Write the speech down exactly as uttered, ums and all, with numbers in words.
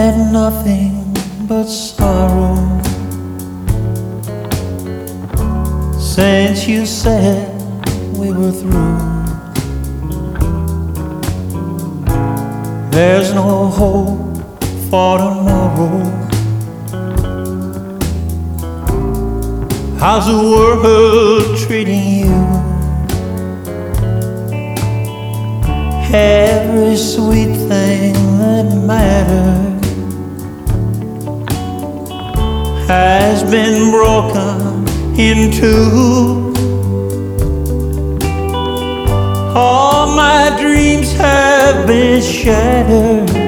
had nothing but sorrow since you said we were through. There's no hope for tomorrow. How's the world treating you? Every sweet thing that mattered has been broken in two. All my dreams have been shattered.